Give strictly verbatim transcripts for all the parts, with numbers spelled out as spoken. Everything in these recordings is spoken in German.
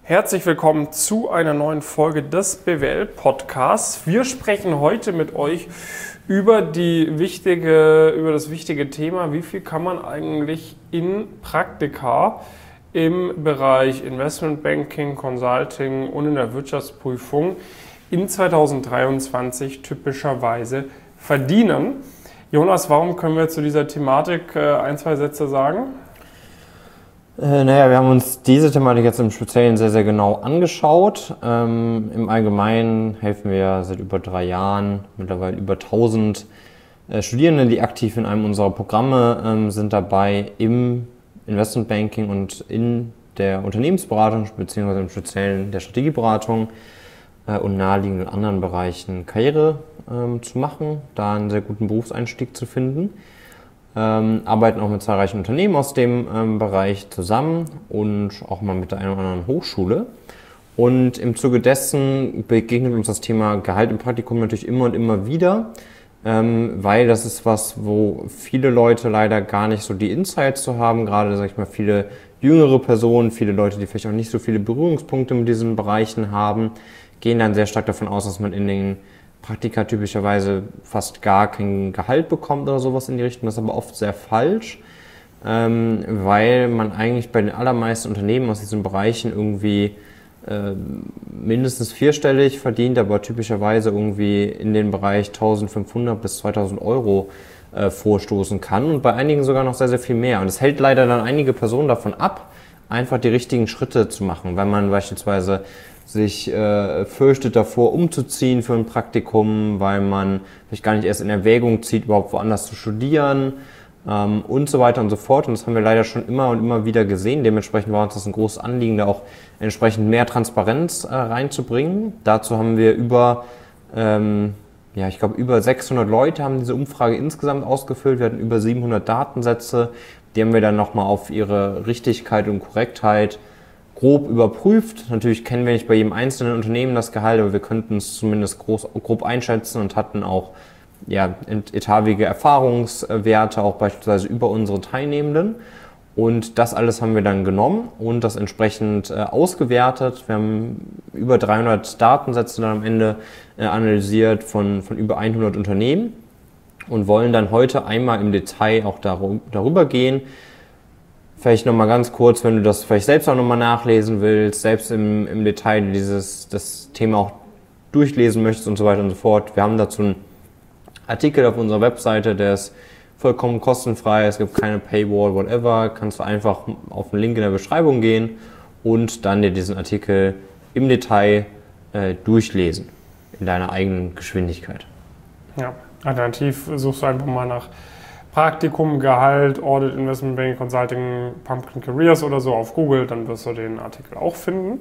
Herzlich willkommen zu einer neuen Folge des B W L-Podcasts. Wir sprechen heute mit euch über, die wichtige, über das wichtige Thema, wie viel kann man eigentlich in Praktika im Bereich Investmentbanking, Consulting und in der Wirtschaftsprüfung in zweitausenddreiundzwanzig typischerweise verdienen. Jonas, warum können wir zu dieser Thematik ein, zwei Sätze sagen? Äh, naja, wir haben uns diese Thematik jetzt im Speziellen sehr, sehr genau angeschaut. Ähm, Im Allgemeinen helfen wir seit über drei Jahren, mittlerweile über tausend äh, Studierenden, die aktiv in einem unserer Programme ähm, sind dabei im Investmentbanking und in der Unternehmensberatung, beziehungsweise im Speziellen der Strategieberatung äh, und naheliegenden anderen Bereichen Karriere ähm, zu machen, da einen sehr guten Berufseinstieg zu finden. Ähm, arbeiten auch mit zahlreichen Unternehmen aus dem ähm, Bereich zusammen und auch mal mit der einen oder anderen Hochschule. Und im Zuge dessen begegnet uns das Thema Gehalt im Praktikum natürlich immer und immer wieder, ähm, weil das ist was, wo viele Leute leider gar nicht so die Insights zu haben, gerade, sag ich mal, viele jüngere Personen, viele Leute, die vielleicht auch nicht so viele Berührungspunkte mit diesen Bereichen haben, gehen dann sehr stark davon aus, dass man in den Praktika typischerweise fast gar kein Gehalt bekommt oder sowas in die Richtung. Das ist aber oft sehr falsch, ähm, weil man eigentlich bei den allermeisten Unternehmen aus diesen Bereichen irgendwie äh, mindestens vierstellig verdient, aber typischerweise irgendwie in den Bereich eintausendfünfhundert bis zweitausend Euro äh, vorstoßen kann und bei einigen sogar noch sehr, sehr viel mehr. Und es hält leider dann einige Personen davon ab, einfach die richtigen Schritte zu machen, weil man beispielsweise sich äh, fürchtet davor, umzuziehen für ein Praktikum, weil man vielleicht gar nicht erst in Erwägung zieht, überhaupt woanders zu studieren ähm, und so weiter und so fort. Und das haben wir leider schon immer und immer wieder gesehen. Dementsprechend war uns das ein großes Anliegen, da auch entsprechend mehr Transparenz äh, reinzubringen. Dazu haben wir über, ähm, ja, ich glaube, über sechshundert Leute haben diese Umfrage insgesamt ausgefüllt. Wir hatten über siebenhundert Datensätze. Die haben wir dann nochmal auf ihre Richtigkeit und Korrektheit grob überprüft. Natürlich kennen wir nicht bei jedem einzelnen Unternehmen das Gehalt, aber wir könnten es zumindest groß, grob einschätzen und hatten auch ja, etavige Erfahrungswerte, auch beispielsweise über unsere Teilnehmenden. Und das alles haben wir dann genommen und das entsprechend äh, ausgewertet. Wir haben über dreihundert Datensätze dann am Ende äh, analysiert von, von über hundert Unternehmen und wollen dann heute einmal im Detail auch darum, darüber gehen. Vielleicht nochmal ganz kurz, wenn du das vielleicht selbst auch nochmal nachlesen willst, selbst im, im Detail dieses, das Thema auch durchlesen möchtest und so weiter und so fort. Wir haben dazu einen Artikel auf unserer Webseite, der ist vollkommen kostenfrei, es gibt keine Paywall, whatever. Kannst du einfach auf den Link in der Beschreibung gehen und dann dir diesen Artikel im Detail äh, durchlesen, in deiner eigenen Geschwindigkeit. Ja, alternativ suchst du einfach mal nach Praktikum, Gehalt, Audit, Investment Banking, Consulting, Pumpkin Careers oder so auf Google, dann wirst du den Artikel auch finden.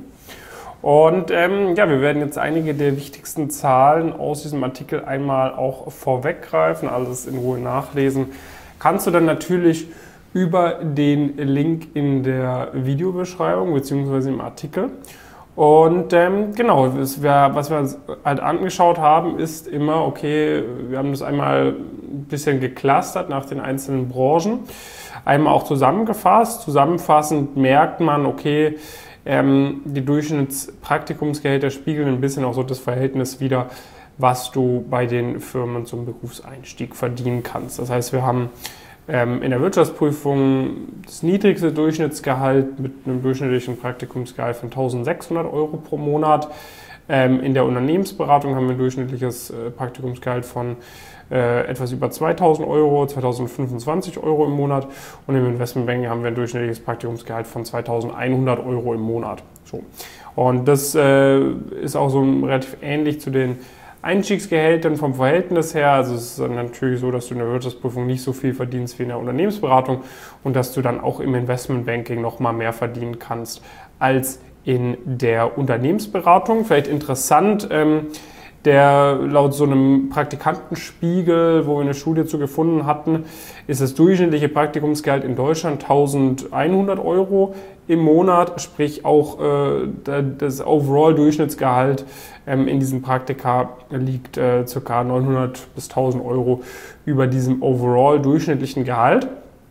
Und ähm, ja, wir werden jetzt einige der wichtigsten Zahlen aus diesem Artikel einmal auch vorweggreifen, alles in Ruhe nachlesen. Kannst du dann natürlich über den Link in der Videobeschreibung bzw. im Artikel. Und ähm, genau, das wär, was wir uns halt angeschaut haben, ist immer, okay, wir haben das einmal ein bisschen geclustert nach den einzelnen Branchen, einmal auch zusammengefasst. Zusammenfassend merkt man, okay, ähm, die Durchschnittspraktikumsgehälter spiegeln ein bisschen auch so das Verhältnis wider, was du bei den Firmen zum Berufseinstieg verdienen kannst. Das heißt, wir haben Ähm, in der Wirtschaftsprüfung das niedrigste Durchschnittsgehalt mit einem durchschnittlichen Praktikumsgehalt von eintausendsechshundert Euro pro Monat. Ähm, in der Unternehmensberatung haben wir ein durchschnittliches äh, Praktikumsgehalt von äh, etwas über zweitausend Euro, zweitausendfünfundzwanzig Euro im Monat. Und im Investmentbanking haben wir ein durchschnittliches Praktikumsgehalt von zweitausendeinhundert Euro im Monat. So. Und das äh, ist auch so relativ ähnlich zu den Einstiegsgehältern vom Verhältnis her. Also es ist natürlich so, dass du in der Wirtschaftsprüfung nicht so viel verdienst wie in der Unternehmensberatung und dass du dann auch im Investmentbanking noch mal mehr verdienen kannst als in der Unternehmensberatung. Vielleicht interessant, ähm, der laut so einem Praktikantenspiegel, wo wir eine Studie zu gefunden hatten, ist das durchschnittliche Praktikumsgehalt in Deutschland eintausendeinhundert Euro im Monat, sprich auch äh, das Overall-Durchschnittsgehalt ähm, in diesen Praktika liegt äh, ca. neunhundert bis tausend Euro über diesem Overall-durchschnittlichen Gehalt.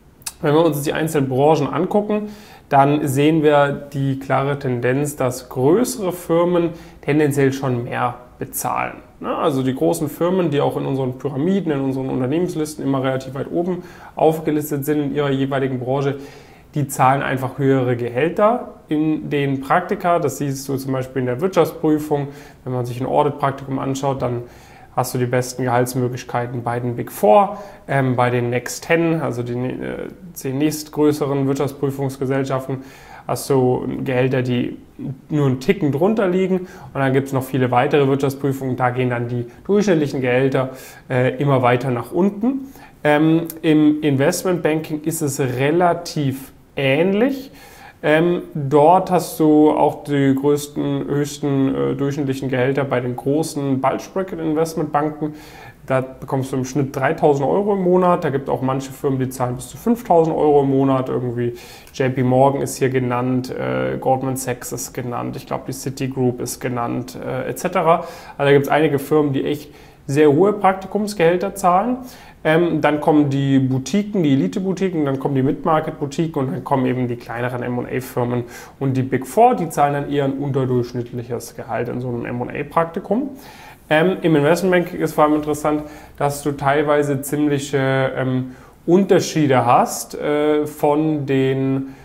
Wenn wir uns die einzelnen Branchen angucken, dann sehen wir die klare Tendenz, dass größere Firmen tendenziell schon mehr bezahlen. Also die großen Firmen, die auch in unseren Pyramiden, in unseren Unternehmenslisten immer relativ weit oben aufgelistet sind in ihrer jeweiligen Branche, die zahlen einfach höhere Gehälter in den Praktika. Das siehst du zum Beispiel in der Wirtschaftsprüfung. Wenn man sich ein Audit-Praktikum anschaut, dann hast du die besten Gehaltsmöglichkeiten bei den Big Four, ähm, bei den Next Ten, also den äh, zehn nächstgrößeren Wirtschaftsprüfungsgesellschaften, hast du Gehälter, die nur einen Ticken drunter liegen. Und dann gibt es noch viele weitere Wirtschaftsprüfungen, da gehen dann die durchschnittlichen Gehälter äh, immer weiter nach unten. Ähm, Im Investmentbanking ist es relativ ähnlich. Ähm, dort hast du auch die größten, höchsten äh, durchschnittlichen Gehälter bei den großen Bulge Bracket Investmentbanken. Da bekommst du im Schnitt dreitausend Euro im Monat. Da gibt es auch manche Firmen, die zahlen bis zu fünftausend Euro im Monat. Irgendwie J P Morgan ist hier genannt, äh, Goldman Sachs ist genannt, ich glaube die Citigroup ist genannt, äh, et cetera. Also da gibt es einige Firmen, die echt sehr hohe Praktikumsgehälter zahlen. Ähm, dann kommen die Boutiquen, die Elite-Boutiquen, dann kommen die Mid-Market-Boutiquen und dann kommen eben die kleineren M und A-Firmen. Und die Big Four, die zahlen dann eher ein unterdurchschnittliches Gehalt in so einem M und A-Praktikum. Ähm, Im Investmentbanking ist vor allem interessant, dass du teilweise ziemliche ähm, Unterschiede hast äh, von den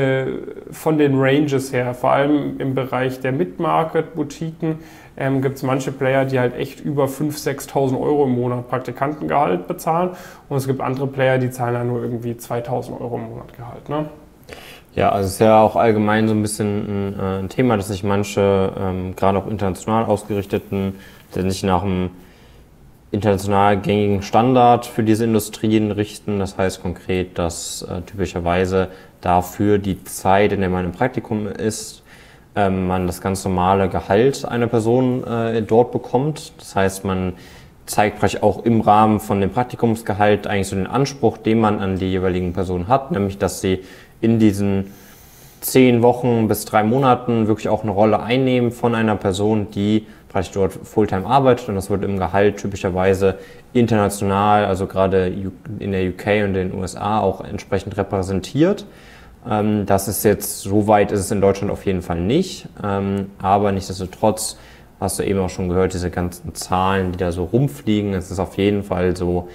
von den Ranges her, vor allem im Bereich der Mid-Market-Boutiquen ähm, gibt es manche Player, die halt echt über fünftausend, sechstausend Euro im Monat Praktikantengehalt bezahlen und es gibt andere Player, die zahlen dann nur irgendwie zweitausend Euro im Monat Gehalt. Ne? Ja, also es ist ja auch allgemein so ein bisschen ein, ein Thema, dass sich manche, ähm, gerade auch international ausgerichteten, sich nach einem international gängigen Standard für diese Industrien richten. Das heißt konkret, dass äh, typischerweise dafür die Zeit, in der man im Praktikum ist, ähm, man das ganz normale Gehalt einer Person äh, dort bekommt. Das heißt, man zeigt praktisch auch im Rahmen von dem Praktikumsgehalt eigentlich so den Anspruch, den man an die jeweiligen Personen hat, nämlich dass sie in diesen zehn Wochen bis drei Monaten wirklich auch eine Rolle einnehmen von einer Person, die praktisch dort Fulltime arbeitet und das wird im Gehalt typischerweise international, also gerade in der U K und den U S A auch entsprechend repräsentiert. Das ist jetzt, so weit ist es in Deutschland auf jeden Fall nicht, aber nichtsdestotrotz hast du eben auch schon gehört, diese ganzen Zahlen, die da so rumfliegen. Es ist auf jeden Fall so,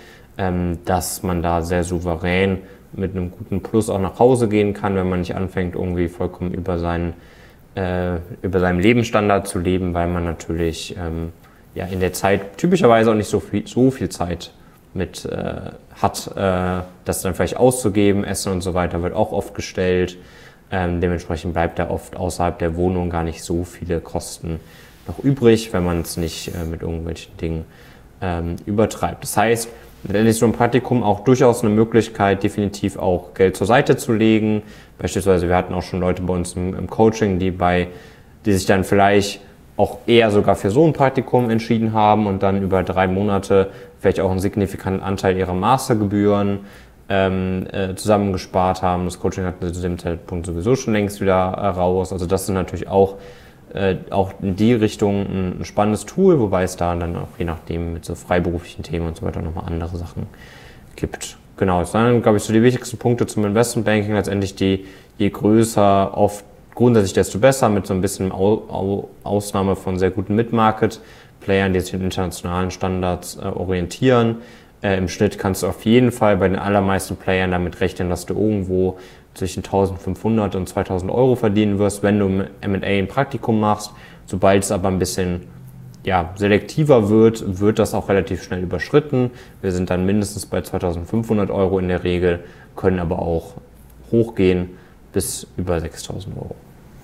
dass man da sehr souverän mit einem guten Plus auch nach Hause gehen kann, wenn man nicht anfängt, irgendwie vollkommen über seinen äh, über seinen Lebensstandard zu leben, weil man natürlich ähm, ja in der Zeit typischerweise auch nicht so viel, so viel Zeit mit äh, hat, äh, das dann vielleicht auszugeben, Essen und so weiter wird auch oft gestellt. Ähm, dementsprechend bleibt da oft außerhalb der Wohnung gar nicht so viele Kosten noch übrig, wenn man es nicht äh, mit irgendwelchen Dingen ähm, übertreibt. Das heißt, letztendlich ist so ein Praktikum auch durchaus eine Möglichkeit, definitiv auch Geld zur Seite zu legen. Beispielsweise, wir hatten auch schon Leute bei uns im, im Coaching, die bei, die sich dann vielleicht auch eher sogar für so ein Praktikum entschieden haben und dann über drei Monate vielleicht auch einen signifikanten Anteil ihrer Mastergebühren ähm, äh, zusammengespart haben. Das Coaching hatten sie zu dem Zeitpunkt sowieso schon längst wieder äh, raus. Also das sind natürlich auch Äh, auch in die Richtung ein, ein spannendes Tool, wobei es da dann auch je nachdem mit so freiberuflichen Themen und so weiter nochmal andere Sachen gibt. Genau, das sind, glaube ich, so die wichtigsten Punkte zum Investmentbanking. Letztendlich die, je größer oft grundsätzlich desto besser, mit so ein bisschen Au, Au, Ausnahme von sehr guten Mid-Market-Playern, die sich an internationalen Standards äh, orientieren. Äh, Im Schnitt kannst du auf jeden Fall bei den allermeisten Playern damit rechnen, dass du irgendwo zwischen eintausendfünfhundert und zweitausend Euro verdienen wirst, wenn du im M und A ein Praktikum machst. Sobald es aber ein bisschen ja, selektiver wird, wird das auch relativ schnell überschritten. Wir sind dann mindestens bei zweitausendfünfhundert Euro in der Regel, können aber auch hochgehen bis über sechstausend Euro.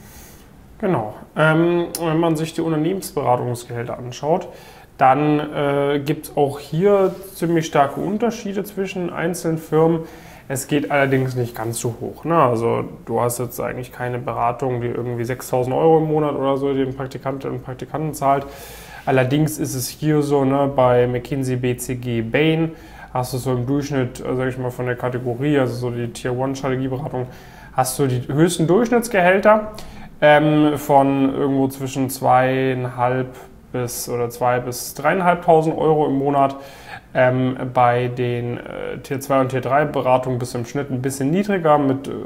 Genau. Ähm, wenn man sich die Unternehmensberatungsgehälter anschaut, dann äh, gibt es auch hier ziemlich starke Unterschiede zwischen einzelnen Firmen. Es geht allerdings nicht ganz so hoch. Ne? Also du hast jetzt eigentlich keine Beratung, die irgendwie sechstausend Euro im Monat oder so den Praktikantinnen und Praktikanten zahlt. Allerdings ist es hier so, ne, bei McKinsey, B C G, Bain hast du so im Durchschnitt, sage ich mal, von der Kategorie, also so die Tier eins Strategieberatung, hast du die höchsten Durchschnittsgehälter ähm, von irgendwo zwischen zweieinhalb bis oder zwei bis dreieinhalbtausend Euro im Monat. Ähm, bei den äh, Tier zwei und Tier drei Beratungen bist du im Schnitt ein bisschen niedriger mit äh,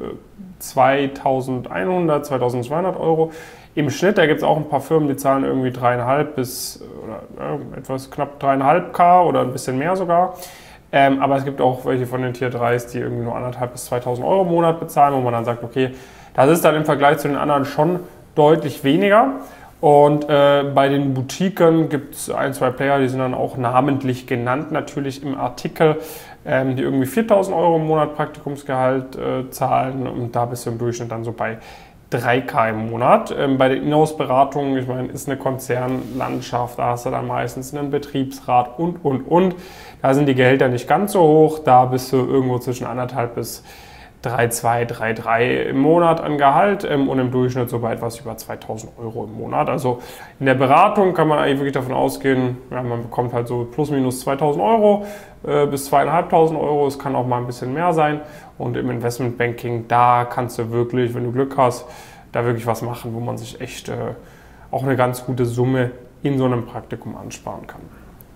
zweitausendeinhundert, zweitausendzweihundert Euro. Im Schnitt, da gibt es auch ein paar Firmen, die zahlen irgendwie dreieinhalb bis oder, äh, etwas knapp dreieinhalb K oder ein bisschen mehr sogar. Ähm, aber es gibt auch welche von den Tier dreis, die irgendwie nur anderthalb bis zweitausend Euro im Monat bezahlen, wo man dann sagt, okay, das ist dann im Vergleich zu den anderen schon deutlich weniger. Und äh, bei den Boutiquen gibt es ein, zwei Player, die sind dann auch namentlich genannt, natürlich im Artikel, ähm, die irgendwie viertausend Euro im Monat Praktikumsgehalt äh, zahlen. Und da bist du im Durchschnitt dann so bei drei K im Monat. Ähm, bei den Inhouse-Beratungen, ich meine, ist eine Konzernlandschaft, da hast du dann meistens einen Betriebsrat und, und, und. Da sind die Gehälter nicht ganz so hoch, da bist du irgendwo zwischen anderthalb bis drei Komma zwei, drei Komma drei im Monat an Gehalt ähm, und im Durchschnitt so bei etwas über zweitausend Euro im Monat. Also in der Beratung kann man eigentlich wirklich davon ausgehen, ja, man bekommt halt so plus minus zweitausend Euro äh, bis zweitausendfünfhundert Euro. Es kann auch mal ein bisschen mehr sein. Und im Investmentbanking, da kannst du wirklich, wenn du Glück hast, da wirklich was machen, wo man sich echt äh, auch eine ganz gute Summe in so einem Praktikum ansparen kann.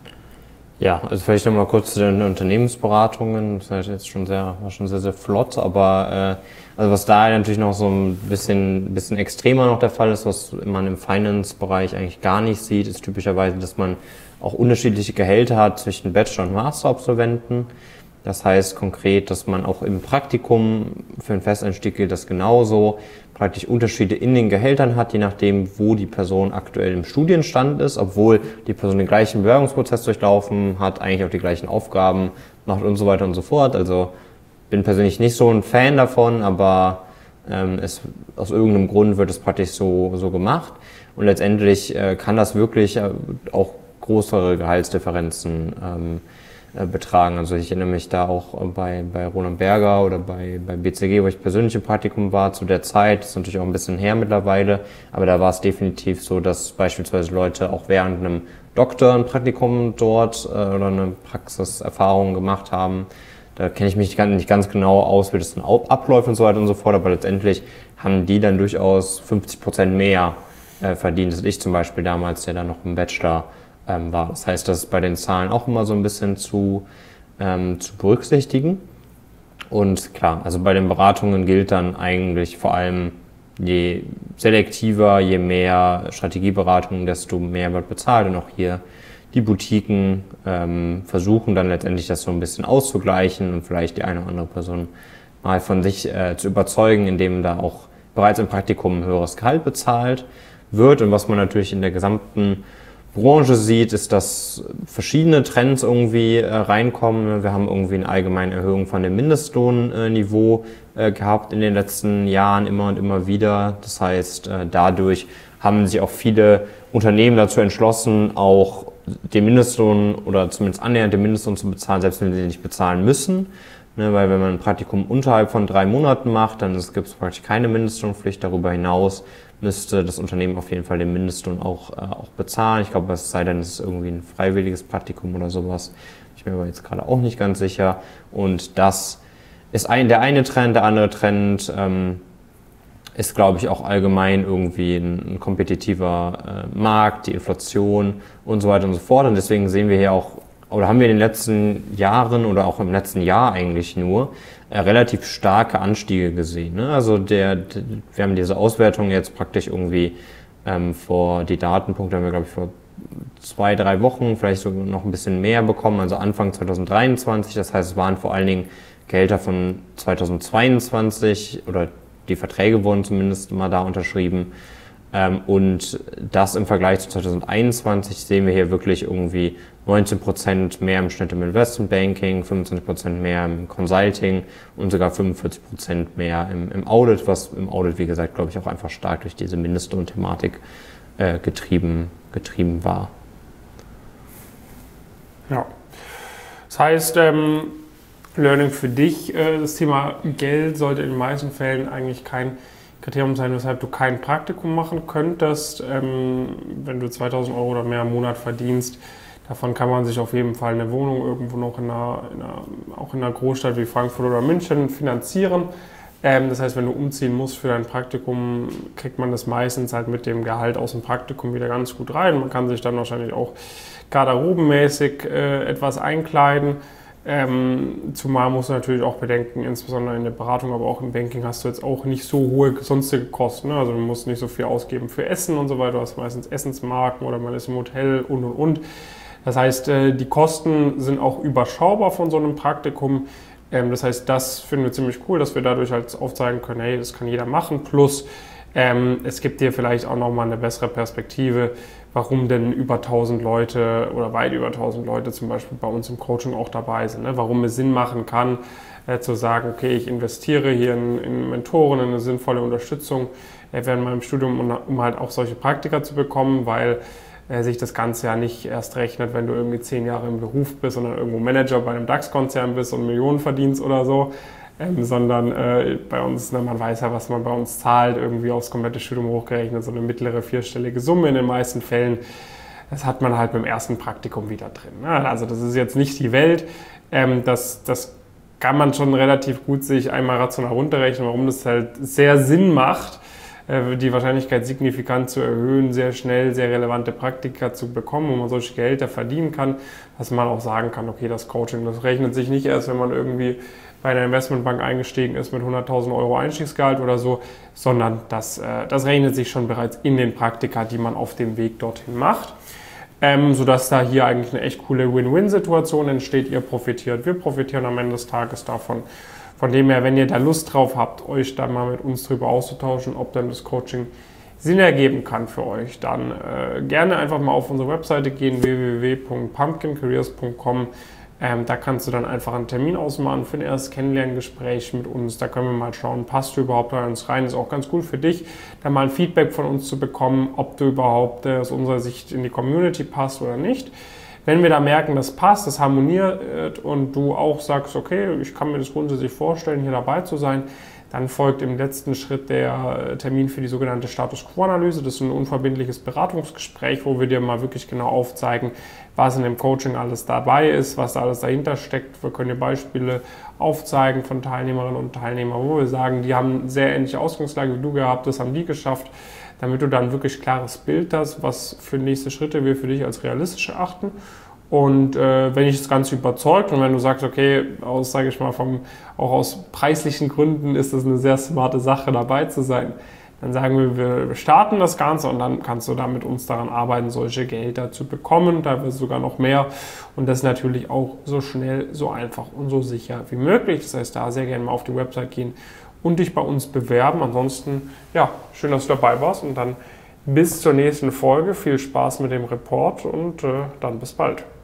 Ja, also vielleicht nochmal kurz zu den Unternehmensberatungen. Das ist jetzt schon sehr, war schon sehr, sehr flott, aber äh, also was da natürlich noch so ein bisschen, bisschen extremer noch der Fall ist, was man im Finance-Bereich eigentlich gar nicht sieht, ist typischerweise, dass man auch unterschiedliche Gehälter hat zwischen Bachelor- und Master-Absolventen. Das heißt konkret, dass man auch im Praktikum, für einen Festeinstieg gilt das genauso, praktisch Unterschiede in den Gehältern hat, je nachdem, wo die Person aktuell im Studienstand ist, obwohl die Person den gleichen Bewerbungsprozess durchlaufen hat, eigentlich auch die gleichen Aufgaben macht und so weiter und so fort. Also bin persönlich nicht so ein Fan davon, aber ähm, es, aus irgendeinem Grund wird es praktisch so, so gemacht. Und letztendlich äh, kann das wirklich äh, auch größere Gehaltsdifferenzen ähm, betragen. Also ich erinnere mich da auch bei, bei Roland Berger oder bei, bei B C G, wo ich persönlich im Praktikum war, zu der Zeit, das ist natürlich auch ein bisschen her mittlerweile, aber da war es definitiv so, dass beispielsweise Leute auch während einem Doktor ein Praktikum dort äh, oder eine Praxiserfahrung gemacht haben. Da kenne ich mich nicht ganz, nicht ganz genau aus, wie das dann abläuft und so weiter und so fort, aber letztendlich haben die dann durchaus fünfzig Prozent mehr äh, verdient, als ich zum Beispiel damals, der dann noch im Bachelor Ähm, war. Das heißt, das ist bei den Zahlen auch immer so ein bisschen zu, ähm, zu berücksichtigen. Und klar, also bei den Beratungen gilt dann eigentlich vor allem, je selektiver, je mehr Strategieberatungen, desto mehr wird bezahlt. Und auch hier die Boutiquen ähm, versuchen dann letztendlich das so ein bisschen auszugleichen und vielleicht die eine oder andere Person mal von sich äh, zu überzeugen, indem da auch bereits im Praktikum ein höheres Gehalt bezahlt wird. Und was man natürlich in der gesamten Branche sieht, ist, dass verschiedene Trends irgendwie äh, reinkommen. Wir haben irgendwie eine allgemeine Erhöhung von dem Mindestlohnniveau äh, gehabt in den letzten Jahren immer und immer wieder. Das heißt, äh, dadurch haben sich auch viele Unternehmen dazu entschlossen, auch den Mindestlohn oder zumindest annähernd den Mindestlohn zu bezahlen, selbst wenn sie den nicht bezahlen müssen. Ne, weil wenn man ein Praktikum unterhalb von drei Monaten macht, dann gibt es praktisch keine Mindestlohnpflicht. Darüber hinaus müsste das Unternehmen auf jeden Fall den Mindestlohn auch, äh, auch bezahlen. Ich glaube, es sei denn, es ist irgendwie ein freiwilliges Praktikum oder sowas. Ich bin mir aber jetzt gerade auch nicht ganz sicher. Und das ist ein, der eine Trend. Der andere Trend ähm, ist, glaube ich, auch allgemein irgendwie ein, ein kompetitiver äh, Markt, die Inflation und so weiter und so fort. Und deswegen sehen wir hier auch, oder haben wir in den letzten Jahren oder auch im letzten Jahr eigentlich nur äh, relativ starke Anstiege gesehen. Ne? Also der, der, wir haben diese Auswertung jetzt praktisch irgendwie ähm, vor, die Datenpunkte haben wir, glaube ich, vor zwei, drei Wochen, vielleicht sogar noch ein bisschen mehr bekommen, also Anfang zwanzig dreiundzwanzig. Das heißt, es waren vor allen Dingen Gehälter von zweitausendzweiundzwanzig oder die Verträge wurden zumindest mal da unterschrieben. Ähm, und das im Vergleich zu zweitausendeinundzwanzig sehen wir hier wirklich irgendwie neunzehn Prozent mehr im Schnitt im Investmentbanking, fünfundzwanzig Prozent mehr im Consulting und sogar fünfundvierzig Prozent mehr im, im Audit, was im Audit, wie gesagt, glaube ich, auch einfach stark durch diese Mindestlohnthematik äh, getrieben, getrieben war. Ja, das heißt, ähm, Learning für dich, äh, das Thema Geld sollte in den meisten Fällen eigentlich kein Kriterium sein, weshalb du kein Praktikum machen könntest. Ähm, wenn du zweitausend Euro oder mehr im Monat verdienst, davon kann man sich auf jeden Fall eine Wohnung irgendwo noch in einer, in einer, auch in einer Großstadt wie Frankfurt oder München finanzieren. Ähm, das heißt, wenn du umziehen musst für dein Praktikum, kriegt man das meistens halt mit dem Gehalt aus dem Praktikum wieder ganz gut rein. Man kann sich dann wahrscheinlich auch garderobenmäßig äh, etwas einkleiden. Ähm, zumal musst du natürlich auch bedenken, insbesondere in der Beratung, aber auch im Banking hast du jetzt auch nicht so hohe sonstige Kosten. Ne? Also du musst nicht so viel ausgeben für Essen und so weiter. Du hast meistens Essensmarken oder man ist im Hotel und und und. Das heißt, äh, die Kosten sind auch überschaubar von so einem Praktikum. Ähm, das heißt, das finden wir ziemlich cool, dass wir dadurch halt aufzeigen können, hey, das kann jeder machen. Plus, ähm, es gibt dir vielleicht auch nochmal eine bessere Perspektive, warum denn über tausend Leute oder weit über tausend Leute zum Beispiel bei uns im Coaching auch dabei sind. Ne? Warum es Sinn machen kann, äh, zu sagen, okay, ich investiere hier in, in Mentoren, in eine sinnvolle Unterstützung äh, während meinem Studium, um, um halt auch solche Praktika zu bekommen, weil äh, sich das Ganze ja nicht erst rechnet, wenn du irgendwie zehn Jahre im Beruf bist, sondern irgendwo Manager bei einem DAX-Konzern bist und Millionen verdienst oder so. Ähm, sondern äh, bei uns, ne, man weiß ja, was man bei uns zahlt, irgendwie aufs komplette Studium hochgerechnet, so eine mittlere vierstellige Summe in den meisten Fällen. Das hat man halt beim ersten Praktikum wieder drin. Ne? Also das ist jetzt nicht die Welt. Ähm, das, das kann man schon relativ gut sich einmal rational runterrechnen, warum das halt sehr Sinn macht, äh, die Wahrscheinlichkeit signifikant zu erhöhen, sehr schnell sehr relevante Praktika zu bekommen, wo man solche Gehälter verdienen kann, dass man auch sagen kann, okay, das Coaching, das rechnet sich nicht erst, wenn man irgendwie bei einer Investmentbank eingestiegen ist mit hunderttausend Euro Einstiegsgehalt oder so, sondern das, äh, das rechnet sich schon bereits in den Praktika, die man auf dem Weg dorthin macht, ähm, sodass da hier eigentlich eine echt coole Win-Win-Situation entsteht. Ihr profitiert, wir profitieren am Ende des Tages davon. Von dem her, wenn ihr da Lust drauf habt, euch da mal mit uns drüber auszutauschen, ob dann das Coaching Sinn ergeben kann für euch, dann äh, gerne einfach mal auf unsere Webseite gehen, w w w punkt pumpkin careers punkt com. Ähm, da kannst du dann einfach einen Termin ausmachen für ein erstes Kennenlerngespräch mit uns. Da können wir mal schauen, passt du überhaupt bei uns rein. Ist auch ganz cool für dich, da mal ein Feedback von uns zu bekommen, ob du überhaupt äh, aus unserer Sicht in die Community passt oder nicht. Wenn wir da merken, das passt, das harmoniert und du auch sagst, okay, ich kann mir das grundsätzlich vorstellen, hier dabei zu sein, dann folgt im letzten Schritt der Termin für die sogenannte Status-Quo-Analyse. Das ist ein unverbindliches Beratungsgespräch, wo wir dir mal wirklich genau aufzeigen, was in dem Coaching alles dabei ist, was da alles dahinter steckt. Wir können dir Beispiele aufzeigen von Teilnehmerinnen und Teilnehmern, wo wir sagen, die haben eine sehr ähnliche Ausgangslage wie du gehabt, das haben die geschafft, damit du dann wirklich klares Bild hast, was für nächste Schritte wir für dich als realistisch erachten. Und äh, wenn ich das Ganze überzeugt und wenn du sagst, okay, aus, sage ich mal, vom, auch aus preislichen Gründen ist das eine sehr smarte Sache, dabei zu sein, dann sagen wir, wir starten das Ganze und dann kannst du da mit uns daran arbeiten, solche Gehälter zu bekommen, teilweise sogar noch mehr und das natürlich auch so schnell, so einfach und so sicher wie möglich. Das heißt, da sehr gerne mal auf die Website gehen und dich bei uns bewerben. Ansonsten, ja, schön, dass du dabei warst und dann bis zur nächsten Folge. Viel Spaß mit dem Report und äh, dann bis bald.